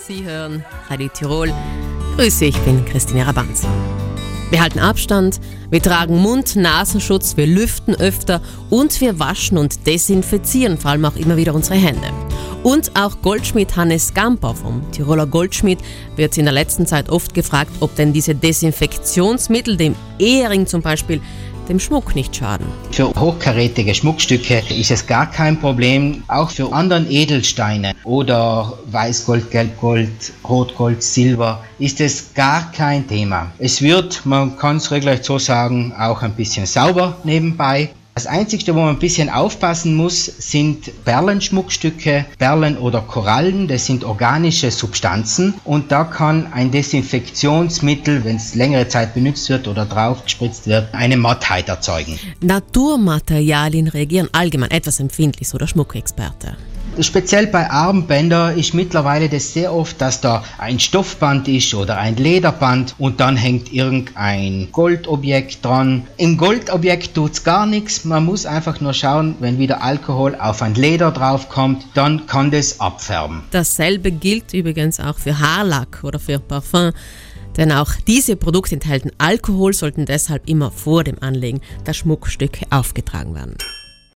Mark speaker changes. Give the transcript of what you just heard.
Speaker 1: Sie hören Radio Tirol. Grüße, ich bin Christine Rabanz. Wir halten Abstand, wir tragen Mund-Nasenschutz, wir lüften öfter und wir waschen und desinfizieren vor allem auch immer wieder unsere Hände. Und auch Goldschmied Hannes Gamper vom Tiroler Goldschmied wird in der letzten Zeit oft gefragt, ob denn diese Desinfektionsmittel, dem Ehering zum Beispiel, dem Schmuck nicht schaden.
Speaker 2: Für hochkarätige Schmuckstücke ist es gar kein Problem. Auch für anderen Edelsteine oder Weißgold, Gelbgold, Rotgold, Silber ist es gar kein Thema. Es wird, man kann es regelrecht so sagen, auch ein bisschen sauber nebenbei. Das Einzige, wo man ein bisschen aufpassen muss, sind Perlenschmuckstücke, Perlen oder Korallen. Das sind organische Substanzen und da kann ein Desinfektionsmittel, wenn es längere Zeit benutzt wird oder drauf gespritzt wird, eine Mattheit erzeugen.
Speaker 1: Naturmaterialien reagieren allgemein etwas empfindlich, so der Schmuckexperte.
Speaker 2: Speziell bei Armbändern ist mittlerweile das sehr oft, dass da ein Stoffband ist oder ein Lederband und dann hängt irgendein Goldobjekt dran. Im Goldobjekt tut's gar nichts, man muss einfach nur schauen, wenn wieder Alkohol auf ein Leder draufkommt, dann kann das abfärben.
Speaker 1: Dasselbe gilt übrigens auch für Haarlack oder für Parfum. Denn auch diese Produkte enthalten Alkohol, sollten deshalb immer vor dem Anlegen der Schmuckstücke aufgetragen werden.